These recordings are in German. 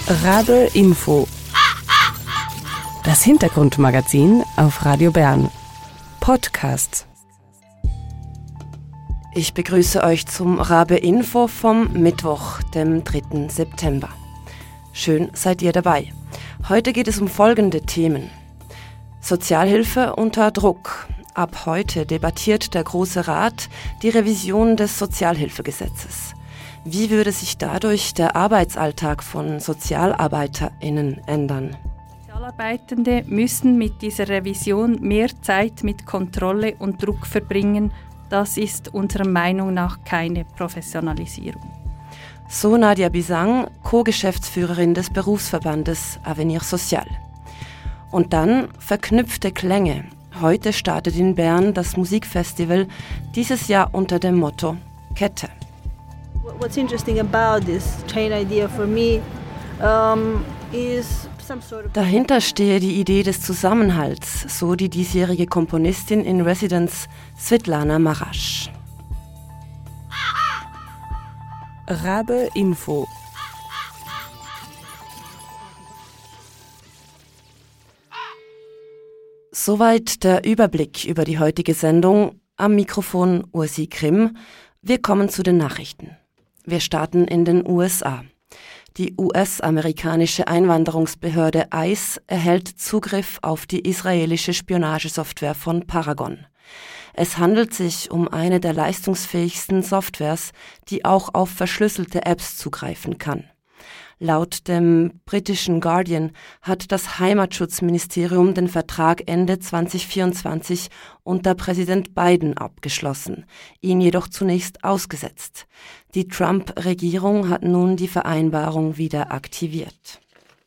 Rabe Info. Das Hintergrundmagazin auf Radio Bern. Podcast. Ich begrüße euch zum Rabe Info vom Mittwoch, dem 3. September. Schön seid ihr dabei. Heute geht es um folgende Themen. Sozialhilfe unter Druck. Ab heute debattiert der Große Rat die Revision des Sozialhilfegesetzes. Wie würde sich dadurch der Arbeitsalltag von SozialarbeiterInnen ändern? Sozialarbeitende müssen mit dieser Revision mehr Zeit mit Kontrolle und Druck verbringen. Das ist unserer Meinung nach keine Professionalisierung. So Nadia Bisang, Co-Geschäftsführerin des Berufsverbandes Avenir Social. Und dann verknüpfte Klänge. Heute startet in Bern das Musikfestival, dieses Jahr unter dem Motto Kette. What's interesting about this chain idea for me is some sort of... Dahinter stehe die Idee des Zusammenhalts, so die diesjährige Komponistin in Residence Svetlana Marasch. Rabe Info. Soweit der Überblick über die heutige Sendung. Am Mikrofon Ursi Grimm. Wir kommen zu den Nachrichten. Wir starten in den USA. Die US-amerikanische Einwanderungsbehörde ICE erhält Zugriff auf die israelische Spionagesoftware von Paragon. Es handelt sich um eine der leistungsfähigsten Softwares, die auch auf verschlüsselte Apps zugreifen kann. Laut dem britischen Guardian hat das Heimatschutzministerium den Vertrag Ende 2024 unter Präsident Biden abgeschlossen, ihn jedoch zunächst ausgesetzt. Die Trump-Regierung hat nun die Vereinbarung wieder aktiviert.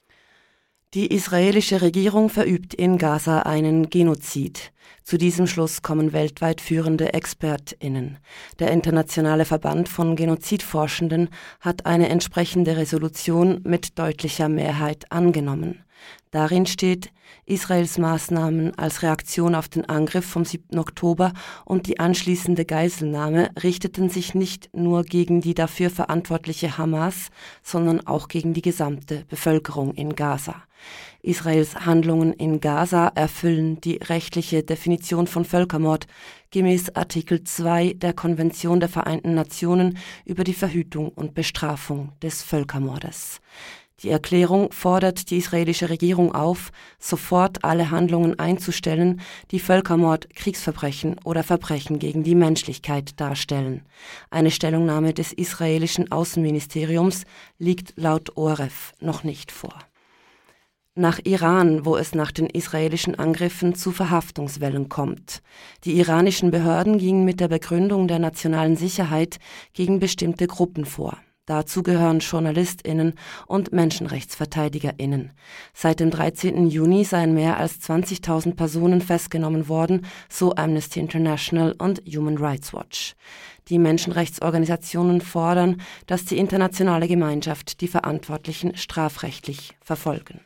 Die israelische Regierung verübt in Gaza einen Genozid. Zu diesem Schluss kommen weltweit führende ExpertInnen. Der Internationale Verband von Genozidforschenden hat eine entsprechende Resolution mit deutlicher Mehrheit angenommen. Darin steht, Israels Maßnahmen als Reaktion auf den Angriff vom 7. Oktober und die anschließende Geiselnahme richteten sich nicht nur gegen die dafür verantwortliche Hamas, sondern auch gegen die gesamte Bevölkerung in Gaza. Israels Handlungen in Gaza erfüllen die rechtliche Definition von Völkermord gemäß Artikel 2 der Konvention der Vereinten Nationen über die Verhütung und Bestrafung des Völkermordes. Die Erklärung fordert die israelische Regierung auf, sofort alle Handlungen einzustellen, die Völkermord, Kriegsverbrechen oder Verbrechen gegen die Menschlichkeit darstellen. Eine Stellungnahme des israelischen Außenministeriums liegt laut ORF noch nicht vor. Nach Iran, wo es nach den israelischen Angriffen zu Verhaftungswellen kommt. Die iranischen Behörden gingen mit der Begründung der nationalen Sicherheit gegen bestimmte Gruppen vor. Dazu gehören JournalistInnen und MenschenrechtsverteidigerInnen. Seit dem 13. Juni seien mehr als 20.000 Personen festgenommen worden, so Amnesty International und Human Rights Watch. Die Menschenrechtsorganisationen fordern, dass die internationale Gemeinschaft die Verantwortlichen strafrechtlich verfolgen.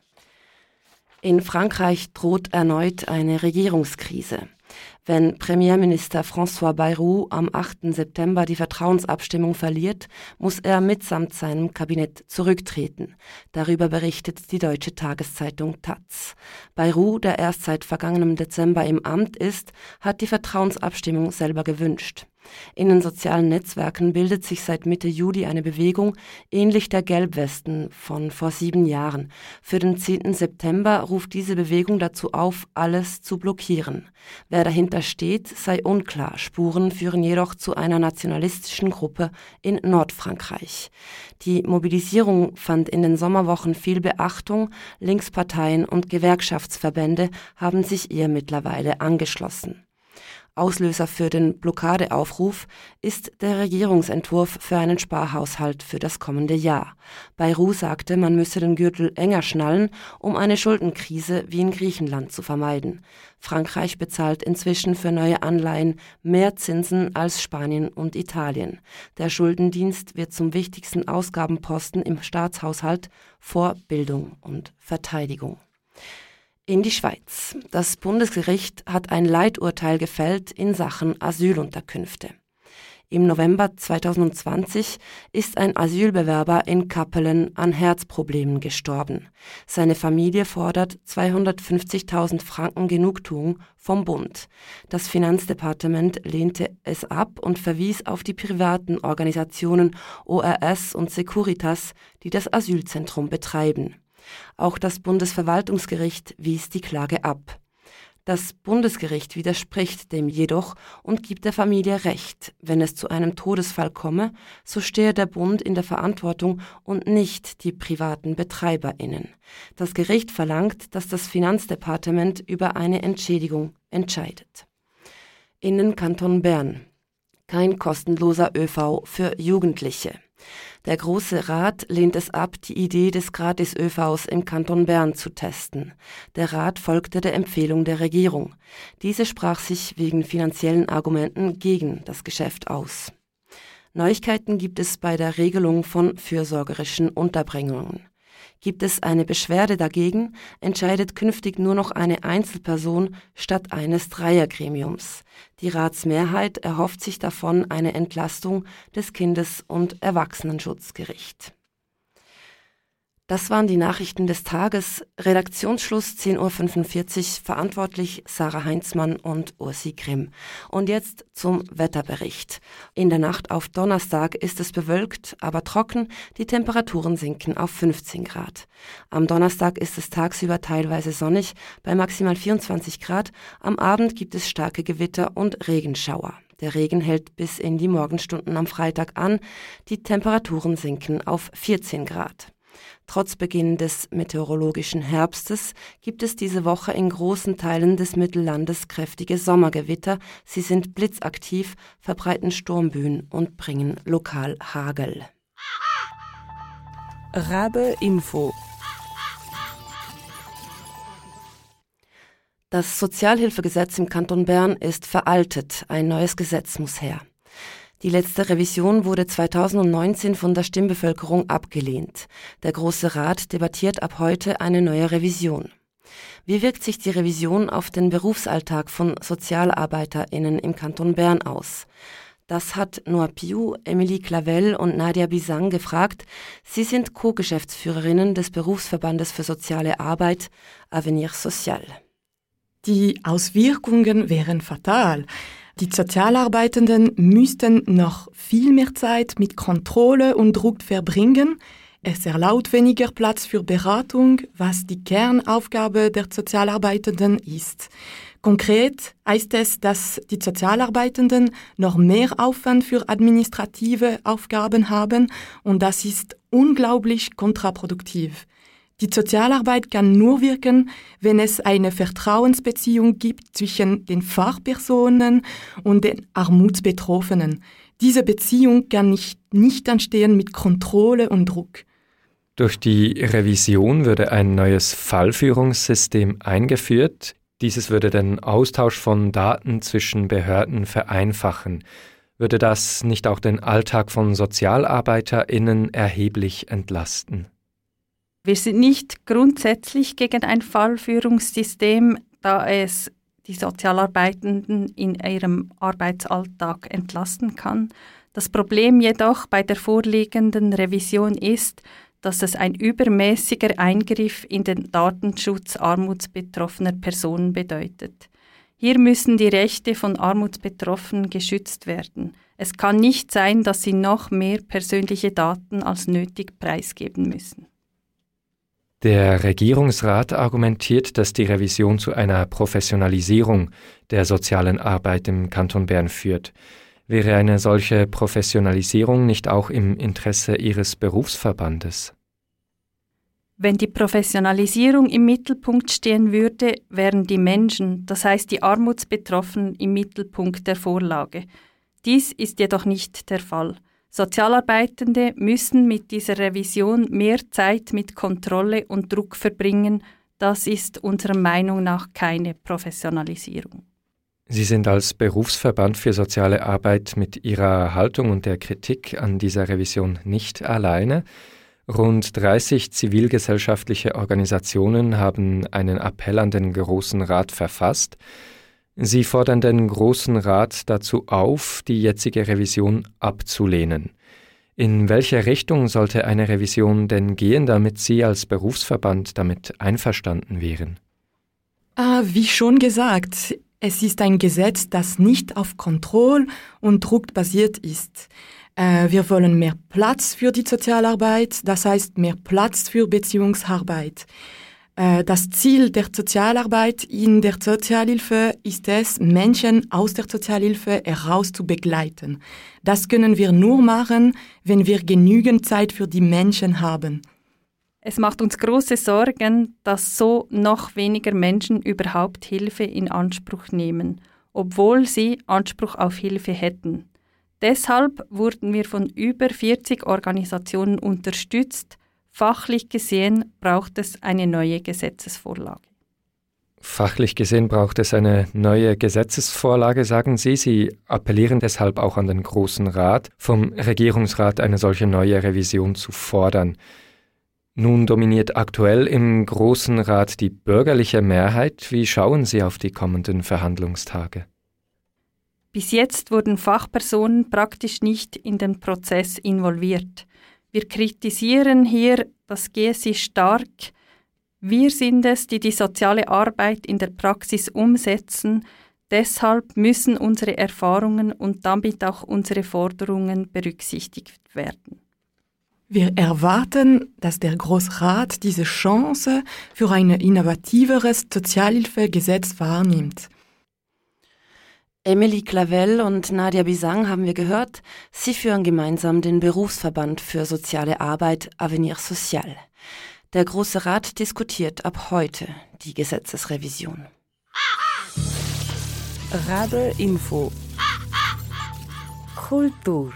In Frankreich droht erneut eine Regierungskrise. Wenn Premierminister François Bayrou am 8. September die Vertrauensabstimmung verliert, muss er mitsamt seinem Kabinett zurücktreten. Darüber berichtet die deutsche Tageszeitung taz. Bayrou, der erst seit vergangenem Dezember im Amt ist, hat die Vertrauensabstimmung selber gewünscht. In den sozialen Netzwerken bildet sich seit Mitte Juli eine Bewegung, ähnlich der Gelbwesten von vor 7 Jahren. Für den 10. September ruft diese Bewegung dazu auf, alles zu blockieren. Wer dahinter steht, sei unklar. Spuren führen jedoch zu einer nationalistischen Gruppe in Nordfrankreich. Die Mobilisierung fand in den Sommerwochen viel Beachtung. Linksparteien und Gewerkschaftsverbände haben sich ihr mittlerweile angeschlossen. Auslöser für den Blockadeaufruf ist der Regierungsentwurf für einen Sparhaushalt für das kommende Jahr. Bayrou sagte, man müsse den Gürtel enger schnallen, um eine Schuldenkrise wie in Griechenland zu vermeiden. Frankreich bezahlt inzwischen für neue Anleihen mehr Zinsen als Spanien und Italien. Der Schuldendienst wird zum wichtigsten Ausgabenposten im Staatshaushalt vor Bildung und Verteidigung. In die Schweiz. Das Bundesgericht hat ein Leiturteil gefällt in Sachen Asylunterkünfte. Im November 2020 ist ein Asylbewerber in Kappelen an Herzproblemen gestorben. Seine Familie fordert 250.000 Franken Genugtuung vom Bund. Das Finanzdepartement lehnte es ab und verwies auf die privaten Organisationen ORS und Securitas, die das Asylzentrum betreiben. Auch das Bundesverwaltungsgericht wies die Klage ab. Das Bundesgericht widerspricht dem jedoch und gibt der Familie Recht. Wenn es zu einem Todesfall komme, so stehe der Bund in der Verantwortung und nicht die privaten BetreiberInnen. Das Gericht verlangt, dass das Finanzdepartement über eine Entschädigung entscheidet. In den Kanton Bern. Kein kostenloser ÖV für Jugendliche. Der Grosse Rat lehnt es ab, die Idee des Gratis-ÖVs im Kanton Bern zu testen. Der Rat folgte der Empfehlung der Regierung. Diese sprach sich wegen finanziellen Argumenten gegen das Geschäft aus. Neuigkeiten gibt es bei der Regelung von fürsorgerischen Unterbringungen. Gibt es eine Beschwerde dagegen, entscheidet künftig nur noch eine Einzelperson statt eines Dreiergremiums. Die Ratsmehrheit erhofft sich davon eine Entlastung des Kindes- und Erwachsenenschutzgerichts. Das waren die Nachrichten des Tages. Redaktionsschluss 10.45 Uhr, verantwortlich Sarah Heinzmann und Ursi Grimm. Und jetzt zum Wetterbericht. In der Nacht auf Donnerstag ist es bewölkt, aber trocken. Die Temperaturen sinken auf 15 Grad. Am Donnerstag ist es tagsüber teilweise sonnig, bei maximal 24 Grad. Am Abend gibt es starke Gewitter und Regenschauer. Der Regen hält bis in die Morgenstunden am Freitag an. Die Temperaturen sinken auf 14 Grad. Trotz Beginn des meteorologischen Herbstes gibt es diese Woche in großen Teilen des Mittellandes kräftige Sommergewitter. Sie sind blitzaktiv, verbreiten Sturmböen und bringen lokal Hagel. Rabe Info. Das Sozialhilfegesetz im Kanton Bern ist veraltet. Ein neues Gesetz muss her. Die letzte Revision wurde 2019 von der Stimmbevölkerung abgelehnt. Der Grosse Rat debattiert ab heute eine neue Revision. Wie wirkt sich die Revision auf den Berufsalltag von SozialarbeiterInnen im Kanton Bern aus? Das hat Noah Piu, Emilie Clavel und Nadia Bisang gefragt. Sie sind Co-Geschäftsführerinnen des Berufsverbandes für soziale Arbeit Avenir Social. Die Auswirkungen wären fatal. Die Sozialarbeitenden müssten noch viel mehr Zeit mit Kontrolle und Druck verbringen. Es erlaubt weniger Platz für Beratung, was die Kernaufgabe der Sozialarbeitenden ist. Konkret heißt es, dass die Sozialarbeitenden noch mehr Aufwand für administrative Aufgaben haben und das ist unglaublich kontraproduktiv. Die Sozialarbeit kann nur wirken, wenn es eine Vertrauensbeziehung gibt zwischen den Fachpersonen und den Armutsbetroffenen. Diese Beziehung kann nicht entstehen mit Kontrolle und Druck. Durch die Revision würde ein neues Fallführungssystem eingeführt. Dieses würde den Austausch von Daten zwischen Behörden vereinfachen. Würde das nicht auch den Alltag von SozialarbeiterInnen erheblich entlasten? Wir sind nicht grundsätzlich gegen ein Fallführungssystem, da es die Sozialarbeitenden in ihrem Arbeitsalltag entlasten kann. Das Problem jedoch bei der vorliegenden Revision ist, dass es ein übermäßiger Eingriff in den Datenschutz armutsbetroffener Personen bedeutet. Hier müssen die Rechte von Armutsbetroffenen geschützt werden. Es kann nicht sein, dass sie noch mehr persönliche Daten als nötig preisgeben müssen. Der Regierungsrat argumentiert, dass die Revision zu einer Professionalisierung der sozialen Arbeit im Kanton Bern führt. Wäre eine solche Professionalisierung nicht auch im Interesse Ihres Berufsverbandes? Wenn die Professionalisierung im Mittelpunkt stehen würde, wären die Menschen, das heißt die Armutsbetroffenen, im Mittelpunkt der Vorlage. Dies ist jedoch nicht der Fall. Sozialarbeitende müssen mit dieser Revision mehr Zeit mit Kontrolle und Druck verbringen. Das ist unserer Meinung nach keine Professionalisierung. Sie sind als Berufsverband für soziale Arbeit mit Ihrer Haltung und der Kritik an dieser Revision nicht alleine. Rund 30 zivilgesellschaftliche Organisationen haben einen Appell an den Grossen Rat verfasst. Sie fordern den Großen Rat dazu auf, die jetzige Revision abzulehnen. In welche Richtung sollte eine Revision denn gehen, damit Sie als Berufsverband damit einverstanden wären? Wie schon gesagt, es ist ein Gesetz, das nicht auf Kontrolle und Druck basiert ist. Wir wollen mehr Platz für die Sozialarbeit, das heißt mehr Platz für Beziehungsarbeit. Das Ziel der Sozialarbeit in der Sozialhilfe ist es, Menschen aus der Sozialhilfe heraus zu begleiten. Das können wir nur machen, wenn wir genügend Zeit für die Menschen haben. Es macht uns große Sorgen, dass so noch weniger Menschen überhaupt Hilfe in Anspruch nehmen, obwohl sie Anspruch auf Hilfe hätten. Deshalb wurden wir von über 40 Organisationen unterstützt. Fachlich gesehen braucht es eine neue Gesetzesvorlage. Fachlich gesehen braucht es eine neue Gesetzesvorlage, sagen Sie. Sie appellieren deshalb auch an den Großen Rat, vom Regierungsrat eine solche neue Revision zu fordern. Nun dominiert aktuell im Großen Rat die bürgerliche Mehrheit. Wie schauen Sie auf die kommenden Verhandlungstage? Bis jetzt wurden Fachpersonen praktisch nicht in den Prozess involviert. Wir kritisieren hier das GSI stark. Wir sind es, die die soziale Arbeit in der Praxis umsetzen. Deshalb müssen unsere Erfahrungen und damit auch unsere Forderungen berücksichtigt werden. Wir erwarten, dass der Großrat diese Chance für ein innovativeres Sozialhilfegesetz wahrnimmt. Emilie Clavel und Nadia Bisang haben wir gehört. Sie führen gemeinsam den Berufsverband für soziale Arbeit Avenir Social. Der Große Rat diskutiert ab heute die Gesetzesrevision. Radar Info Kultur.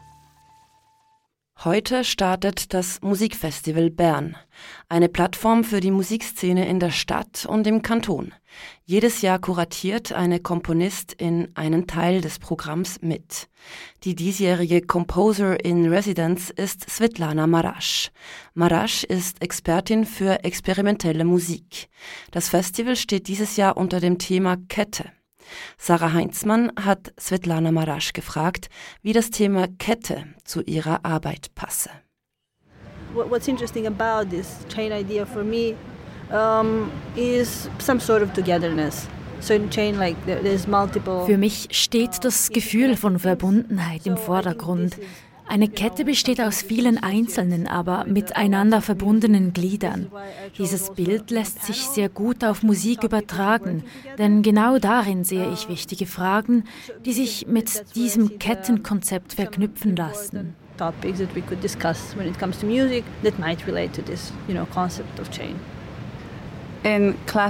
Heute startet das Musikfestival Bern, eine Plattform für die Musikszene in der Stadt und im Kanton. Jedes Jahr kuratiert eine Komponistin einen Teil des Programms mit. Die diesjährige Composer in Residence ist Svetlana Marasch. Marasch ist Expertin für experimentelle Musik. Das Festival steht dieses Jahr unter dem Thema Kette. Sarah Heinzmann hat Svetlana Marasch gefragt, wie das Thema Kette zu ihrer Arbeit passe. What's interesting about this chain idea for me is some sort of togetherness. So in chain, like there's multiple. Für mich steht das Gefühl von Verbundenheit im Vordergrund. Eine Kette besteht aus vielen einzelnen, aber miteinander verbundenen Gliedern. Dieses Bild lässt sich sehr gut auf Musik übertragen, denn genau darin sehe ich wichtige Fragen, die sich mit diesem Kettenkonzept verknüpfen lassen. Topics that we could discuss when it comes to music that might relate to this, concept of chain. In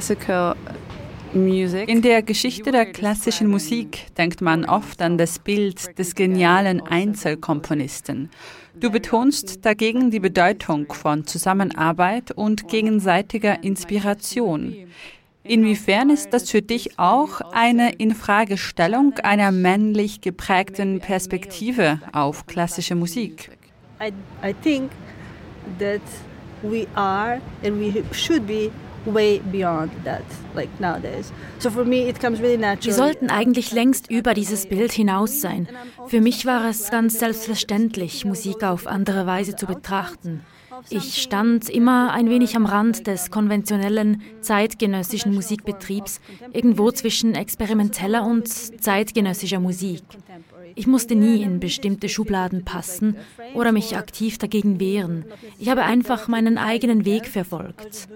der Geschichte der klassischen Musik denkt man oft an das Bild des genialen Einzelkomponisten. Du betonst dagegen die Bedeutung von Zusammenarbeit und gegenseitiger Inspiration. Inwiefern ist das für dich auch eine Infragestellung einer männlich geprägten Perspektive auf klassische Musik? I think that we are and we should be way beyond that, like nowadays. So for me it comes really natural. Wir sollten eigentlich längst über dieses Bild hinaus sein. Für mich war es ganz selbstverständlich, Musik auf andere Weise zu betrachten. Ich stand immer ein wenig am Rand des konventionellen, zeitgenössischen Musikbetriebs, irgendwo zwischen experimenteller und zeitgenössischer Musik. Ich musste nie in bestimmte Schubladen passen oder mich aktiv dagegen wehren. Ich habe einfach meinen eigenen Weg verfolgt.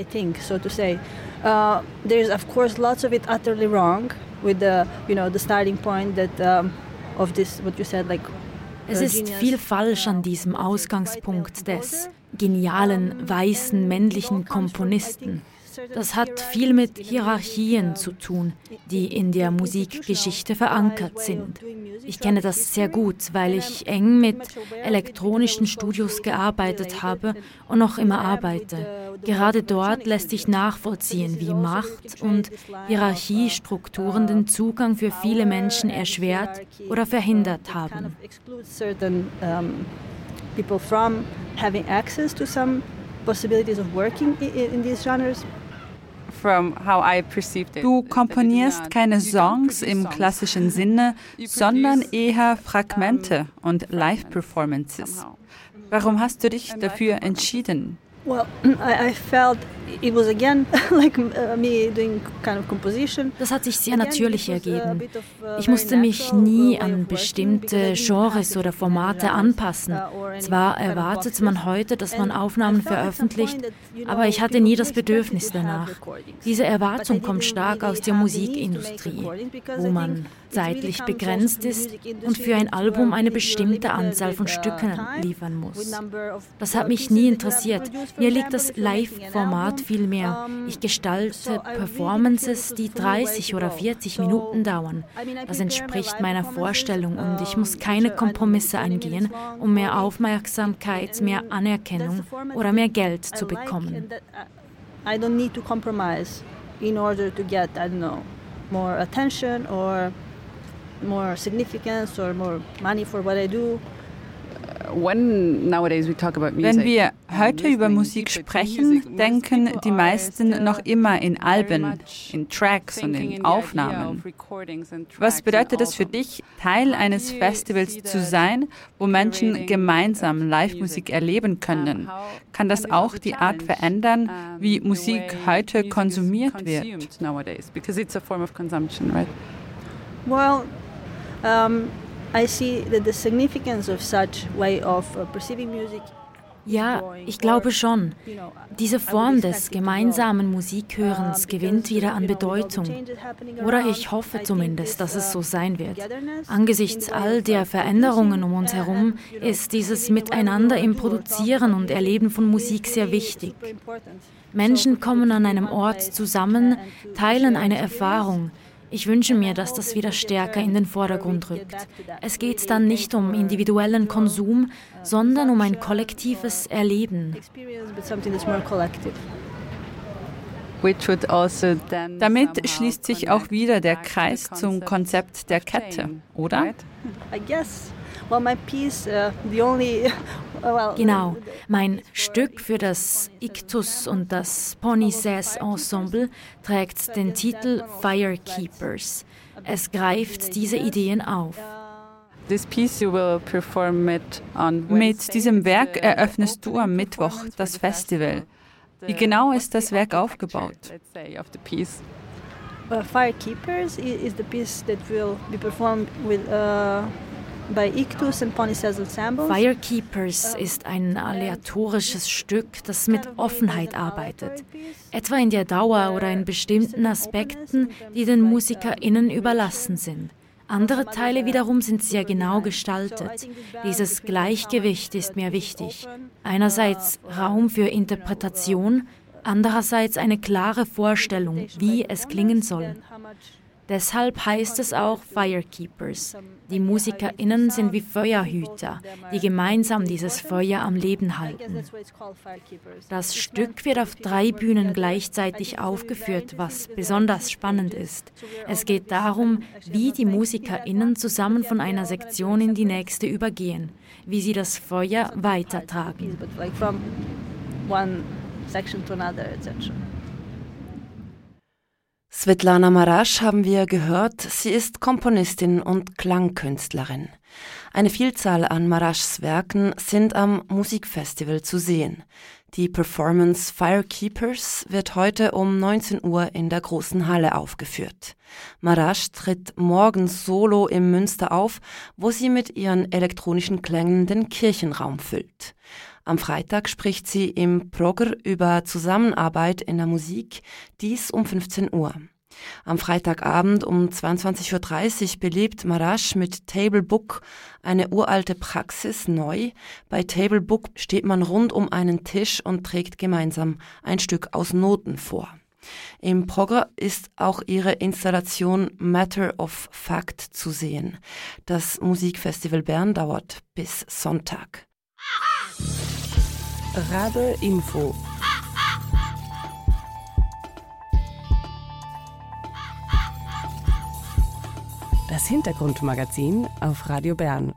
There's of course lots of it utterly wrong with the starting point that of this what you said like. Es ist viel falsch an diesem Ausgangspunkt des genialen, weißen, männlichen Komponisten. Das hat viel mit Hierarchien zu tun, die in der Musikgeschichte verankert sind. Ich kenne das sehr gut, weil ich eng mit elektronischen Studios gearbeitet habe und noch immer arbeite. Gerade dort lässt sich nachvollziehen, wie Macht und Hierarchiestrukturen den Zugang für viele Menschen erschwert oder verhindert haben. People from having access to some possibilities of working in these genres. Du komponierst keine Songs im klassischen Sinne, sondern eher Fragmente und Live-Performances. Warum hast du dich dafür entschieden? Well, I felt it was again like me doing kind of composition. Das hat sich sehr natürlich ergeben. Ich musste mich nie an bestimmte Genres oder Formate anpassen. Zwar erwartet man heute, dass man Aufnahmen veröffentlicht, aber ich hatte nie das Bedürfnis danach. Diese Erwartung kommt stark aus der Musikindustrie, wo man zeitlich begrenzt ist und für ein Album eine bestimmte Anzahl von Stücken liefern muss. Das hat mich nie interessiert. Mir liegt das Live-Format viel mehr. Ich gestalte Performances, die 30 oder 40 Minuten dauern. Das entspricht meiner Vorstellung und ich muss keine Kompromisse eingehen, um mehr Aufmerksamkeit, mehr Anerkennung oder mehr Geld zu bekommen. I don't need to compromise in order to get, I don't know, more attention or more significance or more money for what I do. Wenn wir heute über Musik sprechen, denken die meisten noch immer in Alben, in Tracks und in Aufnahmen. Was bedeutet es für dich, Teil eines Festivals zu sein, wo Menschen gemeinsam Live-Musik erleben können? Kann das auch die Art verändern, wie Musik heute konsumiert wird? Well, I see that the significance of such way of perceiving music. Ja, ich glaube schon. Diese Form des gemeinsamen Musikhörens gewinnt wieder an Bedeutung. Oder ich hoffe zumindest, dass es so sein wird. Angesichts all der Veränderungen um uns herum ist dieses Miteinander im Produzieren und Erleben von Musik sehr wichtig. Menschen kommen an einem Ort zusammen, teilen eine Erfahrung. Ich wünsche mir, dass das wieder stärker in den Vordergrund rückt. Es geht dann nicht um individuellen Konsum, sondern um ein kollektives Erleben. Damit schließt sich auch wieder der Kreis zum Konzept der Kette, oder? Genau, mein Stück für das Iktus und das Pony Says Ensemble trägt den Titel Firekeepers. Es greift diese Ideen auf. Mit diesem Werk eröffnest du am Mittwoch das Festival. Wie genau ist das Werk aufgebaut? Firekeepers is the piece that will be performed with by Iktus and Pony Says Ensemble. Firekeepers ist ein aleatorisches Stück, das mit Offenheit arbeitet, etwa in der Dauer oder in bestimmten Aspekten, die den MusikerInnen überlassen sind. Andere Teile wiederum sind sehr genau gestaltet. Dieses Gleichgewicht ist mir wichtig. Einerseits Raum für Interpretation, andererseits eine klare Vorstellung, wie es klingen soll. Deshalb heißt es auch Firekeepers. Die MusikerInnen sind wie Feuerhüter, die gemeinsam dieses Feuer am Leben halten. Das Stück wird auf 3 Bühnen gleichzeitig aufgeführt, was besonders spannend ist. Es geht darum, wie die MusikerInnen zusammen von einer Sektion in die nächste übergehen, wie sie das Feuer weitertragen. Svetlana Marasch haben wir gehört. Sie ist Komponistin und Klangkünstlerin. Eine Vielzahl an Maraschs Werken sind am Musikfestival zu sehen. Die Performance Firekeepers wird heute um 19 Uhr in der Großen Halle aufgeführt. Marasch tritt morgen solo im Münster auf, wo sie mit ihren elektronischen Klängen den Kirchenraum füllt. Am Freitag spricht sie im Progr über Zusammenarbeit in der Musik, dies um 15 Uhr. Am Freitagabend um 22.30 Uhr belebt Marasch mit Table Book eine uralte Praxis neu. Bei Table Book steht man rund um einen Tisch und trägt gemeinsam ein Stück aus Noten vor. Im Progr ist auch ihre Installation Matter of Fact zu sehen. Das Musikfestival Bern dauert bis Sonntag. Rabe Info. Das Hintergrundmagazin auf Radio Bern.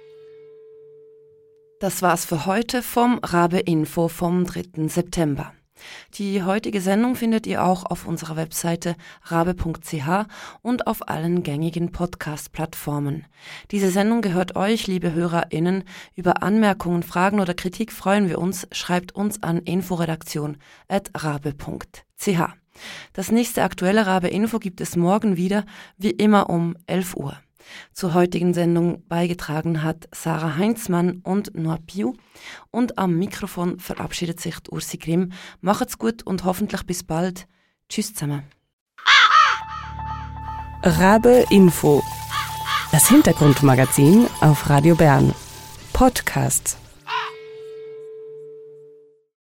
Das war's für heute vom Rabe Info vom 3. September. Die heutige Sendung findet ihr auch auf unserer Webseite rabe.ch und auf allen gängigen Podcast-Plattformen. Diese Sendung gehört euch, liebe HörerInnen. Über Anmerkungen, Fragen oder Kritik freuen wir uns. Schreibt uns an inforedaktion@rabe.ch. Das nächste aktuelle Rabe Info gibt es morgen wieder, wie immer um 11 Uhr. Zur heutigen Sendung beigetragen hat Sarah Heinzmann und Noah Piu. Und am Mikrofon verabschiedet sich Ursi Grimm. Macht's gut und hoffentlich bis bald. Tschüss zusammen. Rabe Info. Das Hintergrundmagazin auf Radio Bern. Podcasts.